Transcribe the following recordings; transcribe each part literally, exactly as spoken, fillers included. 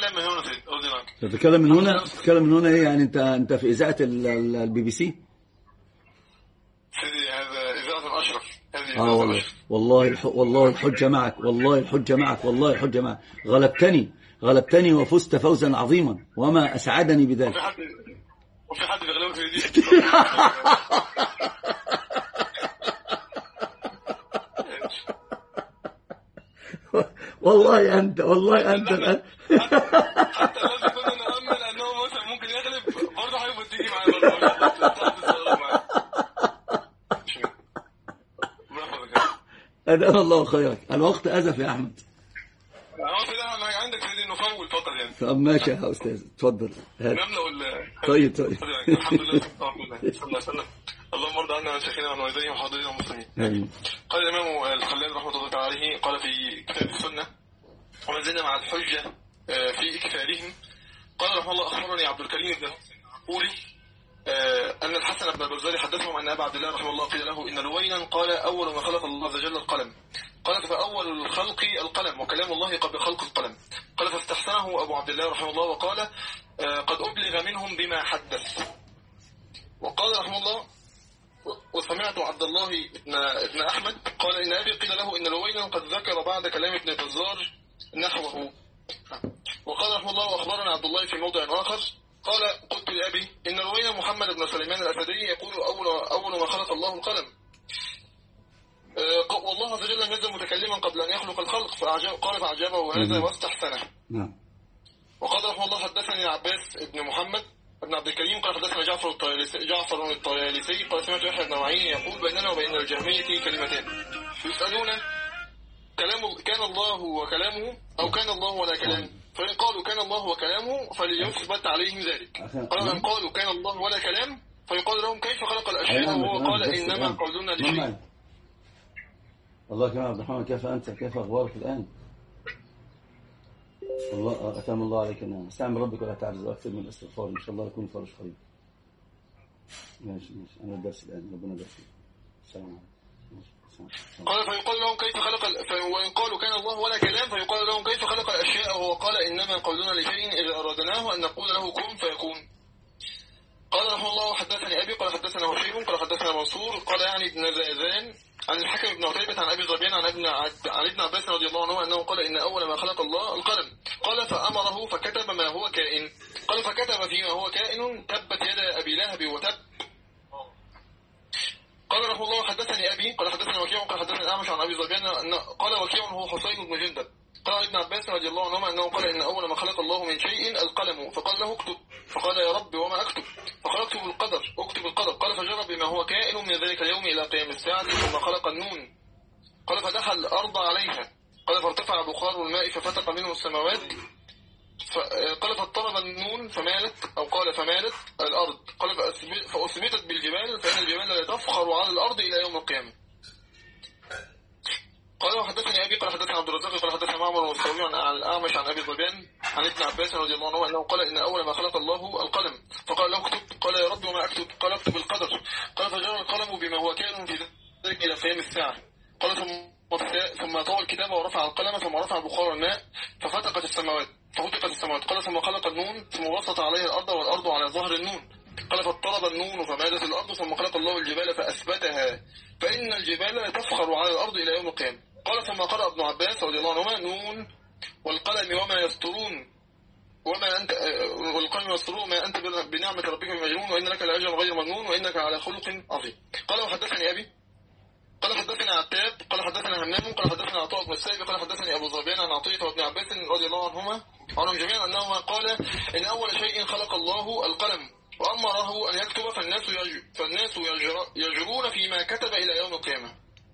تتكلم من هنا سيد أرضي معك. تتكلم من هنا تتكلم من هنا إيه يعني؟ أنت أنت في إذاعة البي بي سي سيدي؟ هذا إذاعة الأشرف. هذه آه والله والله الح... والله الحجة معك، والله الحجة معك، والله الحجة معك. غلبتني غلبتني وفزت فوزا عظيما، وما أسعدني بذلك. وفي حد وفي حد بيغلبك في دي. والله أنت والله أنت الآن حتى الذي كنا نأمل أنه مثلا ممكن يغلب برضه هيبقى تيجي معايا. أدام الله خيرك. الوقت أزف يا أحمد. عندك سيدي نفول فقط يعني. طب ماشي يا أستاذ، اتفضل. نملأ. طيب طيب. الحمد لله صلى الله عليه وسلم. اللهم ارض عنا عن شيخنا وعن والديه وحاضرين المسلمين. قال الإمام الخلال رحمه الله تعالى عليه، قال في كتاب السنة: وما زلنا مع الحجة في إكثارهم. قال رحمه الله: أخبرني عبد الكريم بن قولي أن الحسن بن البزاري حدثهم أن أبا عبد الله رحمه الله قيل له: إن لوينا قال أول ما خلق الله عز وجل القلم. قال: فأول الخلق القلم، وكلام الله قبل خلق القلم. قال: فاستحسنه أبو عبد الله رحمه الله وقال: قد أبلغ منهم بما حدث. وقال رحمه الله: وسمعت عبد الله بن ابن أحمد قال: إن أبي قيل له إن لوينا قد ذكر بعد كلام ابن البزار نحوه. وقال رحمه الله: وأخبرنا عبد الله في موضع آخر قال: قلت لأبي إن روينا محمد بن سليمان الأسدي يقول أول, أول ما خلق الله القلم. أه والله عز وجل نزل متكلما قبل أن يخلق الخلق. فأعجب قال: فأعجبه هذا واستحسنه. وقال رحمه الله: حدثني عباس بن محمد بن عبد الكريم قال: حدثنا جعفر الطيالسي جعفر الطيالسي قال: سمعت يحيى بن معين يقول: بيننا وبين الجهمية كلمتان يسألون كلام كان الله وكلامه أو كان الله ولا كلام، فإن قالوا كان الله وكلامه فليثبت عليهم ذلك. قال: إن قالوا كان الله ولا كلام فيقال لهم: كيف خلق الأشياء؟ وهو قال: إنما قولنا لشيء. الله كما عبد الرحمن، كيف أنت؟ كيف أخبارك الآن؟ الله أتم الله عليك. أنا استعمل ربك ولا تعجز، وأكثر من الاستغفار، إن شاء الله يكون فرج قريب. ماشي ماشي. أنا الدرس الآن، ربنا يبارك فيك. السلام عليكم. قال: فيقال لهم: كيف خلق ال... وإن قالوا كان الله ولا كلام فيقال لهم: كيف خلق الأشياء؟ وهو قال: إنما قولنا لشيء إذا أرادناه أن نقول له كن فيكون. قال رحمه الله: حدثني أبي قال: حدثنا هشيم قال: حدثنا منصور قال يعني ابن زاذان عن الحكم بن عتيبة عن أبي ظبيان عن ابن عن ابن عباس رضي الله عنه أنه قال: إن أول ما خلق الله القلم. قال: فأمره فكتب ما هو كائن. قال: فكتب فيما هو كائن: تبت يد أبي لهب وتب. قال رحمه الله: حدثني أبي قال: حدثنا وكيع قال: حدثنا أعمش عن أبي ظبيان قال: وكيع هو حسين بن جندب قال ابن عباس رضي الله عنهما أنه قال: إن أول ما خلق الله من شيء القلم. فقال له: اكتب. فقال: يا رب وما أكتب؟ فقال: اكتب القدر. اكتب القدر. قال: فجرب بما هو كائن من ذلك اليوم إلى قيام الساعة. ثم خلق النون. قال: فدخل الأرض عليها. قال: فارتفع بخار الماء ففتق منه السماوات. قال: فاضطرب النون فمالت أو قال فمالت الأرض. قال: فأثبتت بالجبال، فإن الجبال لا تفخر على الأرض إلى يوم القيامة. قال: وحدثني أبي قال: حدثنا عبد الرزاق قال: حدثنا معمر والثوري عن الأعمش عن أبي ظبيان عن ابن عباس رضي الله عنه أنه قال: إن أول ما خلق الله القلم. فقال له: اكتب. قال: يا رب وما أكتب؟ قال: اكتب القدر. قال: فجرى القلم بما هو كائن في ذلك إلى قيام الساعة. قال: ثم ثم طوى الكتاب ورفع القلم، ثم رفع بخار الماء ففتقت السماوات ففتقت السماوات. قال: ثم خلق النون، ثم بسط عليها الأرض والأرض على ظهر النون. قال: فاضطرب النون فمالت الأرض. ثم خلق الله الجبال فأثبتها، فإن الجبال لا تفخر على الأرض إلى يوم القيامة. قال: ثم قرأ ابن عباس رضي الله عنهما: نون والقلم وما يسطرون وما أنت والقلم يسطرون ما أنت بنعمة ربك بمجنون، وإن لك لأجرا غير ممنون، وإنك على خلق عظيم. قال: وحدثني أبي قال: حدثنا عتاب قال: حدثنا همام قال: حدثنا عطاء بن السائب قال: حدثني أبو ظبيان عن عطية وابن عباس رضي الله عنهما عنهم جميعا أنهما قال: إن أول شيء خلق الله القلم وأمره أن يكتب، فالناس يجر فالناس يجر يجرون فيما كتب إلى يوم القيامة.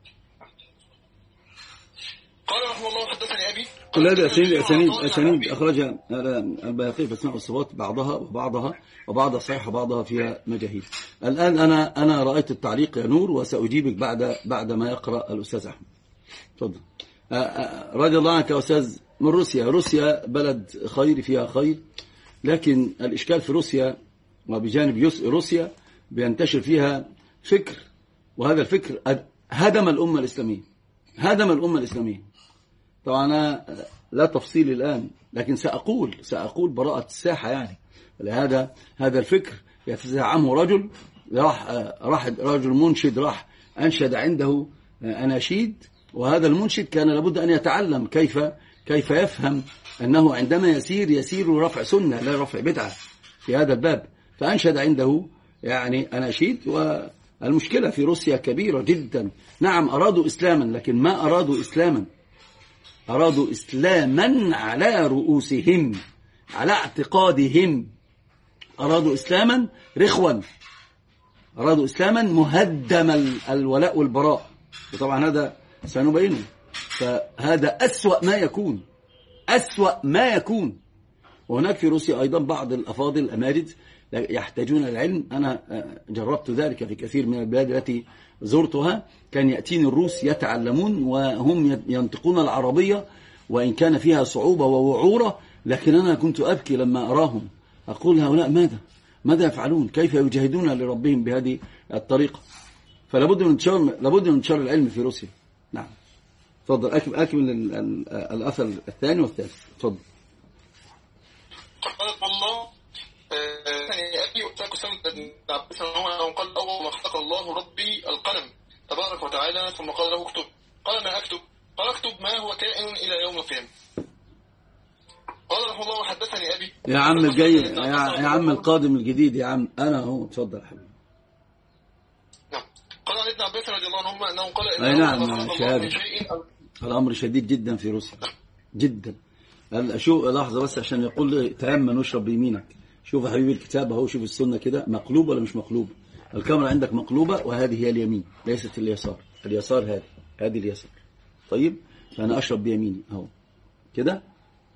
قال رحمه الله: حدثني أبي كل هذا أسانيد أسانيد أسانيد أخرجها البيهقي في أسماء والصفات، بعضها وبعضها وبعضها صحيحة وبعضها فيها مجاهيل. الآن أنا أنا رأيت التعليق يا نور، وسأجيبك بعد بعد ما يقرأ الأستاذ أحمد. تفضل. رضي الله عنك يا أستاذ. من روسيا. روسيا بلد خير، فيها خير، لكن الإشكال في روسيا وبجانب روسيا بينتشر فيها فكر، وهذا الفكر هدم الأمة الإسلامية. هدم الأمة الإسلامية. طبعا أنا لا تفصيل الآن، لكن سأقول سأقول براءة الساحة يعني. لهذا هذا الفكر يتزعمه رجل، راح راح رجل منشد راح أنشد عنده أناشيد، وهذا المنشد كان لابد أن يتعلم كيف كيف يفهم أنه عندما يسير يسير رفع سنة لا رفع بدعة في هذا الباب، فأنشد عنده يعني أناشيد. والمشكلة في روسيا كبيرة جدا. نعم أرادوا إسلاما، لكن ما أرادوا إسلاما، أرادوا إسلاما على رؤوسهم، على اعتقادهم. أرادوا إسلاما رخوا، أرادوا إسلاما مهدم الولاء والبراء، وطبعا هذا سنبينه. فهذا أسوأ ما يكون، أسوأ ما يكون. وهناك في روسيا أيضا بعض الأفاضل الأماجد يحتاجون العلم. أنا جربت ذلك في كثير من البلاد التي زرتها، كان يأتيني الروس يتعلمون وهم ينطقون العربية وإن كان فيها صعوبة ووعورة، لكن أنا كنت أبكي لما أراهم، أقول هؤلاء ماذا ماذا يفعلون، كيف يجاهدون لربهم بهذه الطريقة. فلابد من انتشار لابد من انتشار العلم في روسيا. نعم تفضل أكمل الأثر الثاني والثالث. تفضل. قال الله أبي أتاك سنة عباس أنه قال أول ما خلق الله ربي القلم تبارك وتعالى، ثم قال له اكتب. قال ما أكتب؟ قال اكتب ما هو كائن إلى يوم القيامة. قال رحمه الله وحدثني أبي. يا عم الجاي يا, يا عم القادم الجديد يا عم أنا أهو. تفضل يا حبيبي. نعم. قال عن ابن عباس رضي الله عنهما أنه قال إن أي نعم شهادة. الأمر شديد جدا في روسيا جدا. شوف لحظة بس عشان يقول لي تأمن واشرب بيمينك. شوف يا حبيبي الكتاب اهو، شوف السنة كده مقلوبة ولا مش مقلوبة. الكاميرا عندك مقلوبة، وهذه هي اليمين ليست اليسار. اليسار هذه هذه اليسار. طيب فأنا أشرب بيميني اهو كده،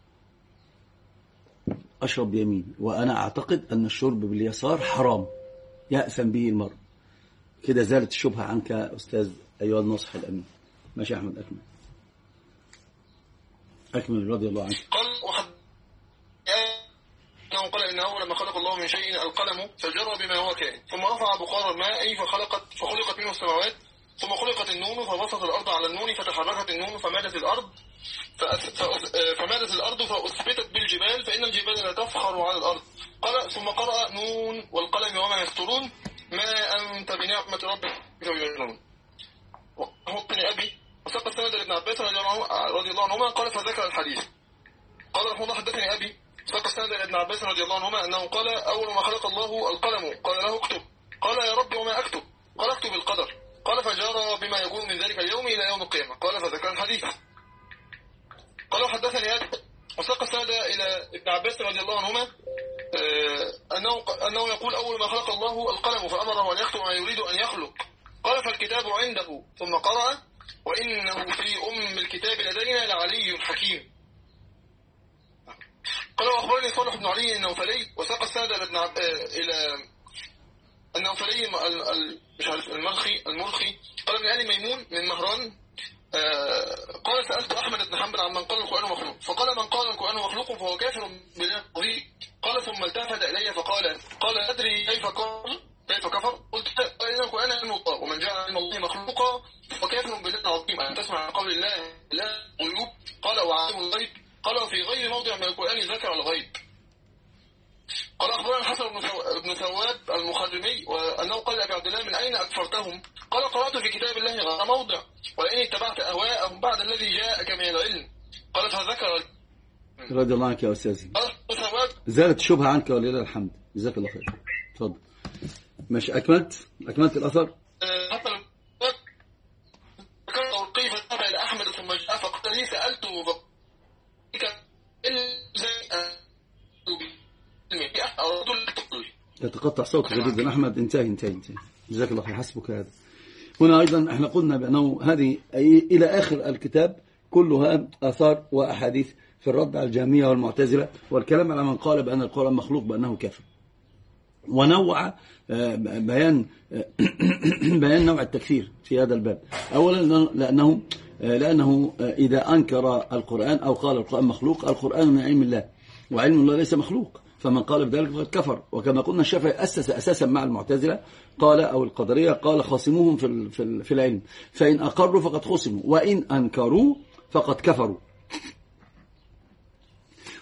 أشرب بيميني، وأنا أعتقد أن الشرب باليسار حرام يأثم به المرء. كده زالت الشبهة عنك يا أستاذ أيها الناصح الأمين. ماشي يا أحمد أكمل أكمل رضي الله عنك. قال وحد أنه قال إن أول ما خلق الله من شيء القلم فجرى بما هو كائن، ثم رفع بخار الماء فخلقت فخلقت منه السماوات، ثم خلقت النون فبسط الأرض على النون فتحركت النون فمالت الأرض فمالت الأرض فأثبتت بالجبال فإن الجبال لا تفخر على الأرض. قال ثم قرأ نون والقلم وما يسطرون ما أنت بنعمة ربك بمجنون. وحطني أبي وسق السند لابن عباس رضي الله عنهما قال فذكر الحديث. قال رحمه الله حدثني أبي سق السند لابن عباس رضي الله عنهما أنه قال أول ما خلق الله القلم قال له اكتب. قال يا رب وما أكتب؟ قال اكتب القدر. قال فجرى بما يكون من ذلك اليوم إلى يوم القيامة. قال فذكر الحديث. قال حدثني أبي وسق السند إلى ابن عباس رضي الله عنهما أنه أنه يقول أول ما خلق الله القلم فأمره أن يكتب ما يريد أن يخلق. قال فالكتاب عنده، ثم قرأ وإنه في أم الكتاب لدينا لعلي حكيم. قال وأخبرني صالح بن علي النوفلي وساق السند إلى النوفلي مش عارف المرخي المرخي قال من آل ميمون من مهران قال سألت أحمد بن حنبل عن من قال القرآن مخلوق، فقال من قال القرآن مخلوق فهو كافر بالله. قال ثم التفت إلي فقال قال أدري كيف كفر كيف كفر قلت إن القرآن علم الله ومن جعل علم الله مخلوقا فكافر بالله العظيم أن تسمع عن قول الله لا غيوب. قال وعالم الغيب. قال وفي غير موضع من القرآن ذكر الغيب. قال أخبرنا الحسن بن ثواب المخرمي وأنه قال أبي عبد الله من أين أكفرتهم؟ قال قرأت في كتاب الله غير موضع ولئن اتبعت أهواءهم بعد الذي جاءك من العلم. قال فذكر رضي الله عنك يا أستاذي. زالت الشبهة عنك ولله الحمد. جزاك الله خير. تفضل. مش أكملت أكملت الأثر؟ حتى ذكرت كيف ذهب إلى أحمد ثم جاء فقال لي سألته يتقطع صوتك جدا أحمد. انتهي انتهي انتهي جزاك الله خير. حسبك هذا. هنا أيضا احنا قلنا بأنه هذه إلى آخر الكتاب كلها آثار وأحاديث في الرد على الجهمية والمعتزلة والكلام على من قال بأن القرآن مخلوق بأنه كافر. ونوع بيان بيان نوع التكفير في هذا الباب. أولا لأنه لأنه إذا أنكر القرآن أو قال القرآن مخلوق، القرآن من علم الله وعلم الله ليس مخلوق، فمن قال بذلك فقد كفر. وكما قلنا الشافعي أسس أساسا مع المعتزلة قال أو القدرية قال خاصموهم في في العلم، فإن أقروا فقد خصموا وإن أنكروا فقد كفروا.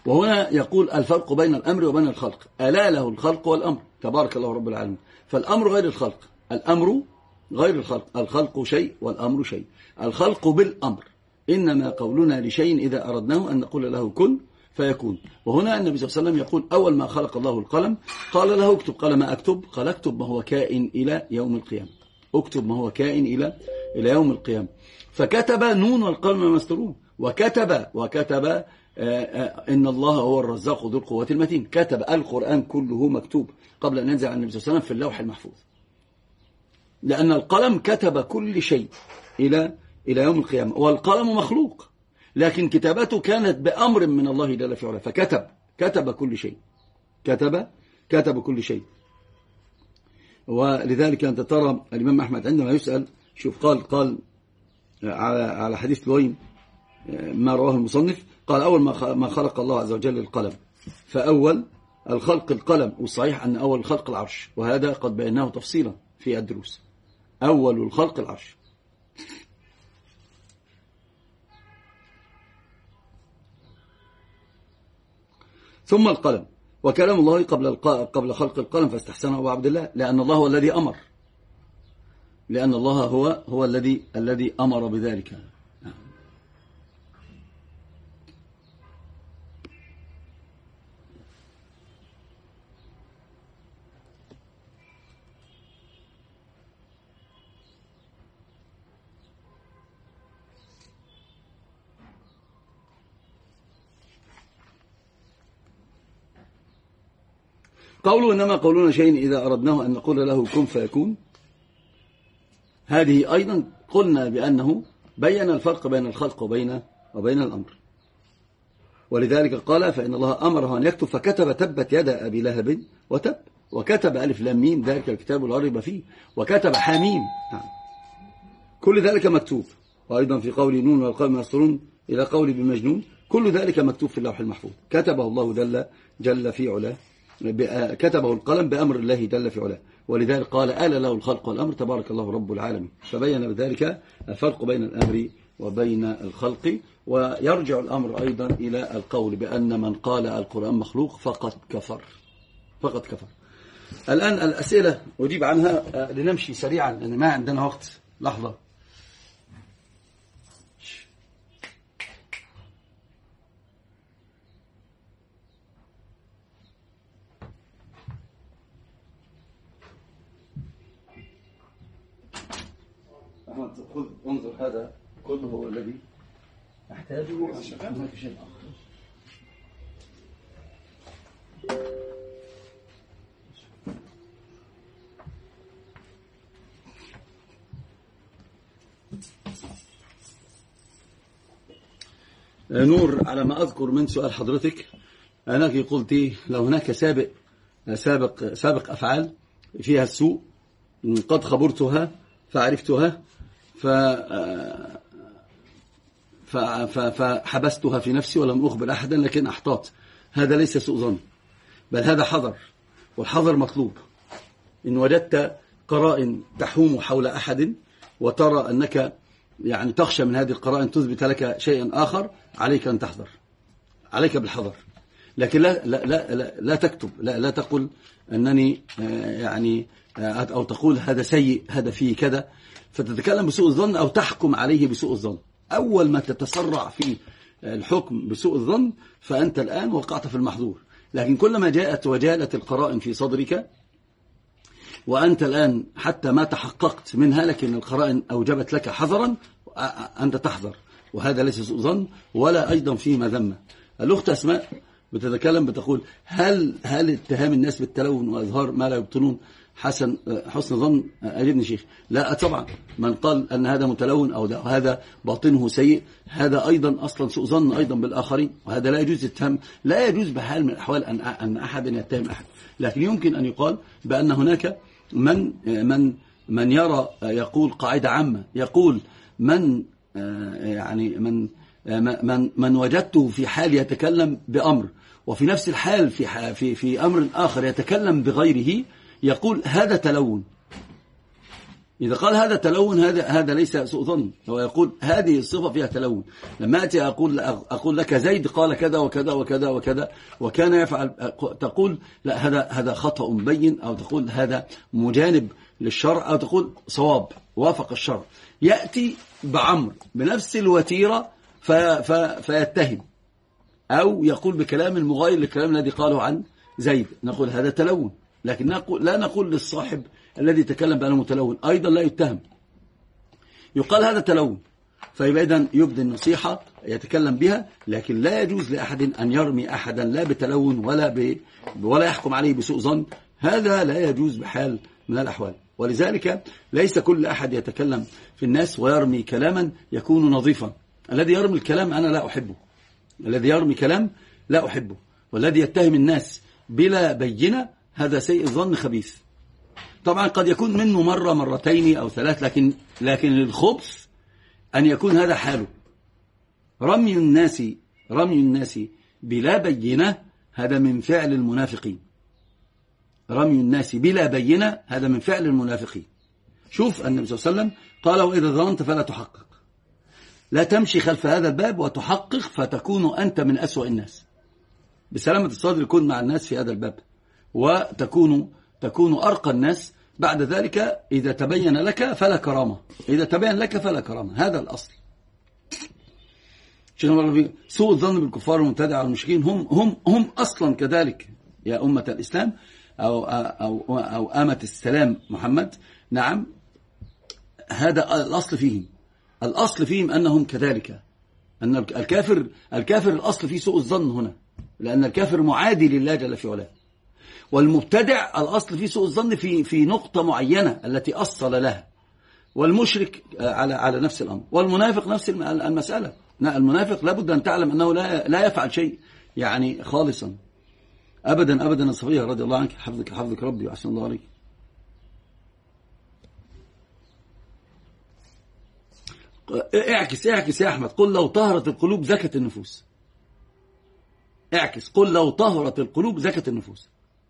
وهنا يقول الفرق بين الأمر وبين الخلق، ألا له الخلق والأمر تبارك الله رب العالمين. فالأمر غير الخلق، الأمر غير الخلق، الخلق شيء والأمر شيء. الخلق بالأمر، إنما قولنا لشيء إذا أردناه أن نقول له كن فيكون. وهنا النبي صلى الله عليه وسلم يقول أول ما خلق الله القلم قال له اكتب، قال ما أكتب؟ قال اكتب ما هو كائن إلى يوم القيامة، اكتب ما هو كائن إلى إلى يوم القيامة. فكتب نون والقلم ما يسطرون، وكتب وكتب آآ آآ إن الله هو الرزاق ذو القوة المتين. كتب القرآن كله مكتوب قبل أن ينزل عن النبي صلى الله عليه وسلم في اللوح المحفوظ، لأن القلم كتب كل شيء إلى إلى يوم القيامة. والقلم مخلوق، لكن كتابته كانت بأمر من الله جل في علاه، فكتب كتب كل شيء، كتب كتب كل شيء. ولذلك أنت ترى الإمام أحمد عندما يسأل، شوف قال قال على على حديث لويم ما رواه المصنف، قال أول ما خلق الله عز وجل القلم، فأول الخلق القلم، والصحيح أن أول الخلق العرش، وهذا قد بيناه تفصيلا في الدروس. أول الخلق العرش. ثم القلم، وكلام الله قبل قبل خلق القلم فاستحسنه أبو عبد الله، لأن الله هو الذي أمر، لأن الله هو هو الذي الذي أمر بذلك. قوله إنما قولنا شيء إذا أردناه أن نقول له كن فيكون، هذه أيضا قلنا بأنه بين الفرق بين الخلق وبين وبين الأمر. ولذلك قال فإن الله أمره أن يكتب فكتب تبت يد أبي لهب وتب، وكتب ألف لام ميم ذلك الكتاب لا ريب فيه، وكتب حميم، كل ذلك مكتوب. وأيضا في قول نون والقلم يسطرون إلى قول بمجنون، كل ذلك مكتوب في اللوح المحفوظ، كتبه الله جل جل في علاه، كتبه القلم بأمر الله جل في علاه. ولذلك قال آل له الخلق والأمر تبارك الله رب العالمين. فبين بذلك الفرق بين الأمر وبين الخلق. ويرجع الأمر أيضا إلى القول بأن من قال القرآن مخلوق فقد كفر، فقد كفر. الآن الأسئلة أجيب عنها، لنمشي سريعا لأن ما عندنا وقت. لحظة. خذ انظر، هذا كله هو الذي أحتاجه، هناك شيء آخر. نور، على ما أذكر من سؤال حضرتك أنك قلت لو هناك سابق سابق سابق أفعال فيها السوء قد خبرتها فعرفتها فحبستها في نفسي ولم أخبر أحدا، لكن أحتاط. هذا ليس سوء ظن، بل هذا حذر، والحذر مطلوب. إن وجدت قرائن تحوم حول أحد وترى أنك يعني تخشى من هذه القرائن تثبت لك شيئا آخر، عليك أن تحذر، عليك بالحذر. لكن لا لا لا لا, لا تكتب، لا لا تقول أنني يعني أو تقول هذا سيء، هذا فيه كذا، فتتكلم بسوء الظن أو تحكم عليه بسوء الظن. أول ما تتسرع في الحكم بسوء الظن فأنت الآن وقعت في المحظور. لكن كلما جاءت وجالت القرائن في صدرك وأنت الآن حتى ما تحققت منها، لكن القرائن أوجبت لك حذرا، أنت تحذر، وهذا ليس سوء ظن ولا أيضا فيه مذمة. الأخت أسماء بتتكلم بتقول هل هل اتهام الناس بالتلون وإظهار ما لا يبطنون حسن حسن ظن؟ أجبني شيخ، لا طبعا. من قال أن هذا متلون أو هذا باطنه سيء، هذا أيضا أصلا سوء ظن أيضا بالآخرين، وهذا لا يجوز التهم، لا يجوز بحال من الأحوال أن أن أحد يتهم أحد. لكن يمكن أن يقال بأن هناك من من من يرى يقول قاعدة عامة، يقول من يعني من من من وجدته في حال يتكلم بأمر، وفي نفس الحال في في في أمر آخر يتكلم بغيره، يقول هذا تلون. إذا قال هذا تلون هذا هذا ليس سوء ظن، هو يقول هذه الصفة فيها تلون. لما أتي أقول أقول لك زيد قال كذا وكذا وكذا وكذا وكان يفعل، تقول لا هذا هذا خطأ مبين، أو تقول هذا مجانب للشرع، أو تقول صواب وافق الشرع. يأتي بعمر بنفس الوتيرة في في فيتهم، أو يقول بكلام المغاير للكلام الذي قاله عن زيد، نقول هذا تلون. لكن نقول لا نقول للصاحب الذي تكلم بأنه متلون أيضا لا يتهم، يقال هذا تلون. فيبقى إذن يبدي النصيحة يتكلم بها، لكن لا يجوز لأحد أن يرمي أحدا لا بتلون ولا ب... ولا يحكم عليه بسوء ظن، هذا لا يجوز بحال من الأحوال. ولذلك ليس كل أحد يتكلم في الناس ويرمي كلاما يكون نظيفا. الذي يرمي الكلام أنا لا أحبه، الذي يرمي كلام لا أحبه، والذي يتهم الناس بلا بينة هذا سيء الظن خبيث. طبعا قد يكون منه مرة مرتين أو ثلاث، لكن لكن الخبث أن يكون هذا حاله. رمي الناس رمي الناس بلا بينة هذا من فعل المنافقين، رمي الناس بلا بينة هذا من فعل المنافقين. شوف النبي صلى الله عليه وسلم قال وإذا ظننت فلا تحقق، لا تمشي خلف هذا الباب وتحقق فتكون أنت من أسوأ الناس. بسلامة الصدر يكون مع الناس في هذا الباب، وتكون تكون أرقى الناس. بعد ذلك إذا تبين لك فلا كرامة، إذا تبين لك فلا كرامة، هذا الأصل. سوء الظن بالكفار والمبتدعة والمشركين هم هم هم أصلا كذلك يا أمة الإسلام أو أو أو أمة السلام محمد. نعم، هذا الأصل فيهم، الأصل فيهم أنهم كذلك، أن الكافر الكافر الأصل فيه سوء الظن هنا، لأن الكافر معادي لله جل في علاه. والمبتدع الأصل فيه سوء الظن في في نقطة معينة التي أصل لها، والمشرك على على نفس الأمر، والمنافق نفس المسألة. المنافق لابد أن تعلم أنه لا لا يفعل شيء يعني خالصا أبدا أبدا. الصفية رضي الله عنك، حفظك حفظك ربي وأحسن الله عليك. اعكس اعكس يا أحمد، قل لو طهرت القلوب زكت النفوس. اعكس، قل لو طهرت القلوب زكت النفوس.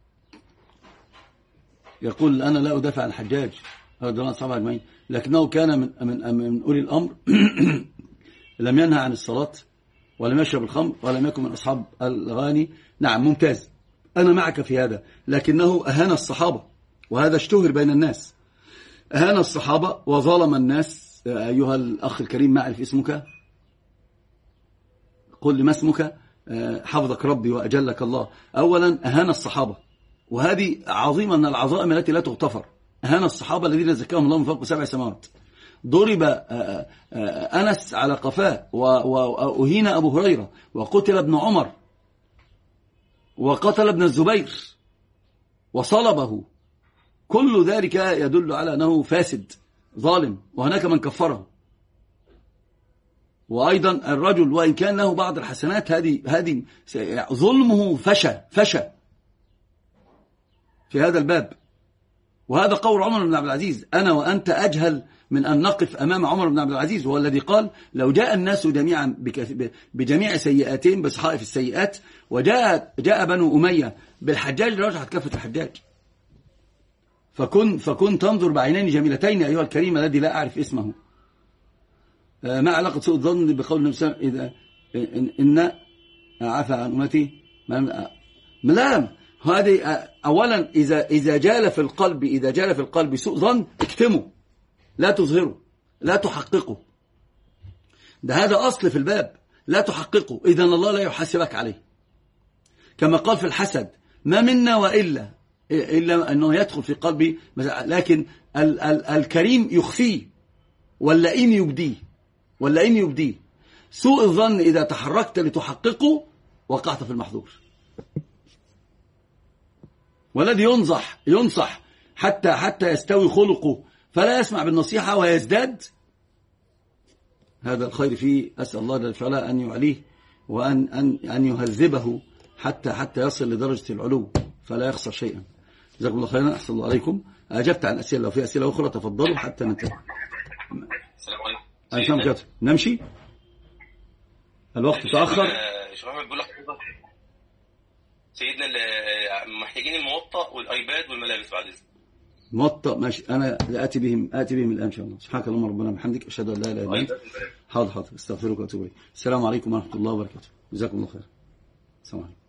يقول أنا لا أدافع عن الحجاج رضي الله عنه أجمعين، لكنه كان من من من أولي الأمر لم ينهى عن الصلاة ولم يشرب الخمر ولم يكن من أصحاب الأغاني. نعم ممتاز، أنا معك في هذا، لكنه أهان الصحابة، وهذا اشتهر بين الناس. أهان الصحابة وظلم الناس. أيها الأخ الكريم، ما أعرف اسمك، قل لي ما اسمك، حفظك ربي وأجلك الله. أولا أهان الصحابة، وهذه عظيمة من العظائم التي لا تغتفر. أهان الصحابة الذين زكاهم الله من فوق سبع سماوات. ضرب أنس على قفاه، وأهين أبو هريرة، وقتل ابن عمر، وقتل ابن الزبير، وصلبه. كل ذلك يدل على أنه فاسد ظالم، وهناك من كفره. وأيضا الرجل وإن كان له بعض الحسنات، هذه هذه ظلمه فشى فشى في هذا الباب. وهذا قول عمر بن عبد العزيز، أنا وأنت أجهل من أن نقف أمام عمر بن عبد العزيز، وهو الذي قال لو جاء الناس جميعا بجميع سيئاتهم بصحائف السيئات، وجاء جاء بنو أمية بالحجاج لرجحت كفة الحجاج. فكن فكن تنظر بعينين جميلتين أيها الكريم الذي لا أعرف اسمه. ما علاقة سوء الظن بقول النبي صلى الله عليه وسلم إذا إن عفى عن أمتي ملام؟ هذه أولا إذا إذا جال في القلب إذا جال في القلب سوء ظن اكتمه، لا تظهره، لا تحققه. ده هذا أصل في الباب، لا تحققه، إذن الله لا يحاسبك عليه. كما قال في الحسد، ما منا وإلا إلا أنه يدخل في قلبي، لكن ال ال الكريم يخفيه، واللئيم يبديه واللئيم يبديه. سوء الظن إذا تحركت لتحققه وقعت في المحظور. والذي ينصح ينصح حتى حتى يستوي خلقه فلا يسمع بالنصيحة ويزداد، هذا الخير فيه أسأل الله جل وعلا أن يعليه وأن أن أن يهذبه حتى حتى يصل لدرجة العلو فلا يخسر شيئا. جزاكم الله خيرا، أحسن الله عليكم. أجبت عن أسئلة، لو في أسئلة أخرى تفضلوا حتى ننتهي. السلام عليكم. السلام عليكم. نمشي، الوقت تأخر. سيدنا محتاجين الموطأ والآيباد والملابس بعد إذن. موطأ ماشي، أنا آتي بهم آتي بهم الآن إن شاء الله. سبحانك اللهم ربنا وبحمدك، أشهد أن لا إله إلا أنت. حاضر حاضر، استغفرك وأتوب إليك. السلام عليكم ورحمة الله وبركاته. جزاكم الله خير. السلام عليكم.